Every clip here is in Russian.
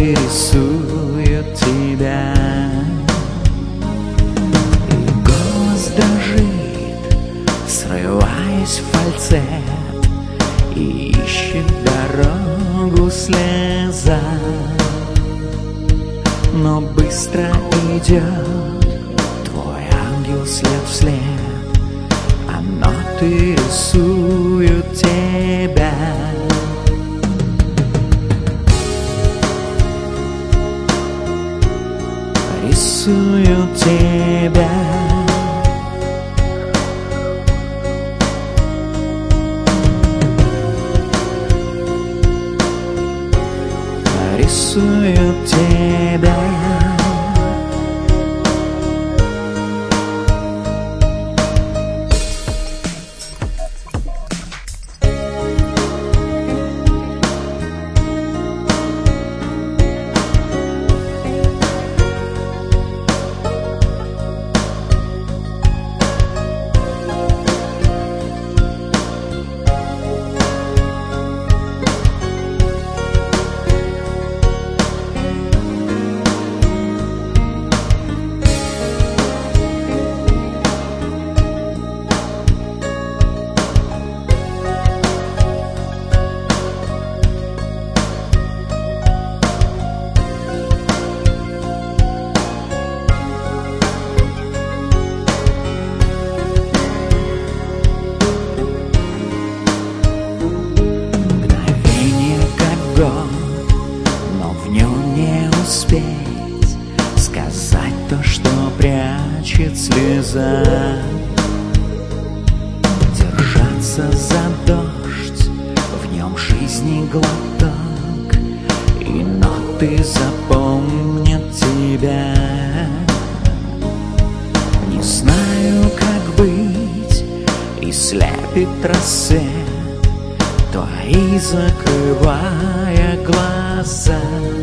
рисует тебя. И голос дрожит, срываясь в фальцет, и ищет дорогу слеза. Но быстро идет твой ангел след вслед, а ноты рисуют тебя. Рисуют тебя. Рисуют тебя. Но в нем не успеть сказать то, что прячет слеза. Держаться за дождь, в нем жизни глоток, и ноты запомнят тебя. Не знаю, как быть, и слепит рассвет, твои закрывая глаза,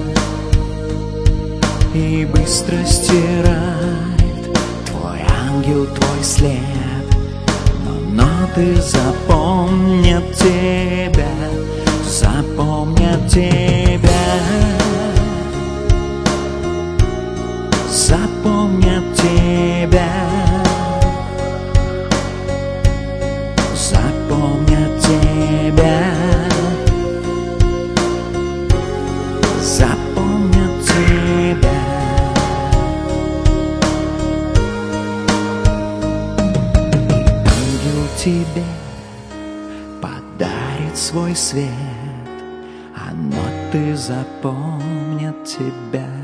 и быстро стирает твой ангел твой след. Но ноты запомнят тебя, запомнят тебя, запомнят тебя, запомнят тебя, запомнят тебя. И ангел тебе подарит свой свет, а ноты запомнят тебя.